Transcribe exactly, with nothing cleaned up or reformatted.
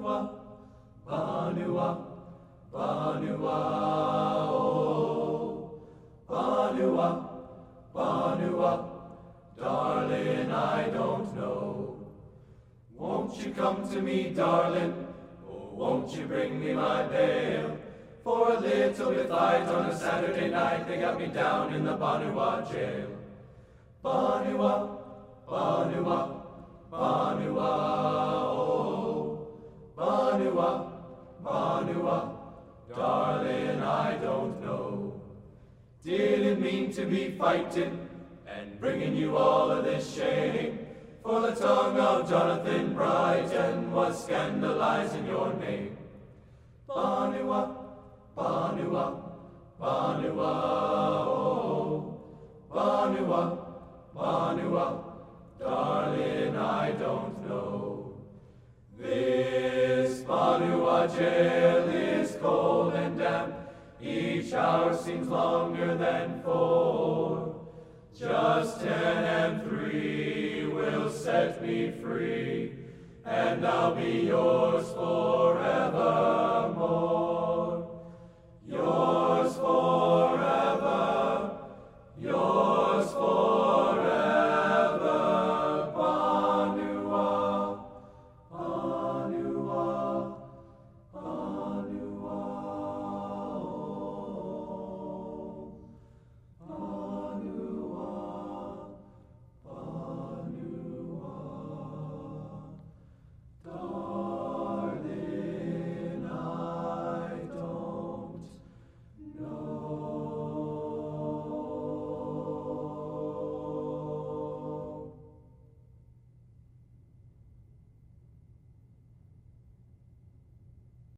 Banua, Banua, Banua, oh. Banua, Banua, darling, I don't know. Won't you come to me, darling? Oh, won't you bring me my bail? For a little bit fight on a Saturday night, they got me down in the Banua jail. Banua, Banua, Banua, oh. Banua, Banua, darling, I don't know. Didn't mean to be fighting and bringing you all of this shame, for the tongue of Jonathan Brighton was scandalizing your name. Banua, Banua, Banua, oh. Banua, Banua, darling, I don't know. This Banua jail is cold and damp, each hour seems longer than four. Just ten and three will set me free, and I'll be yours for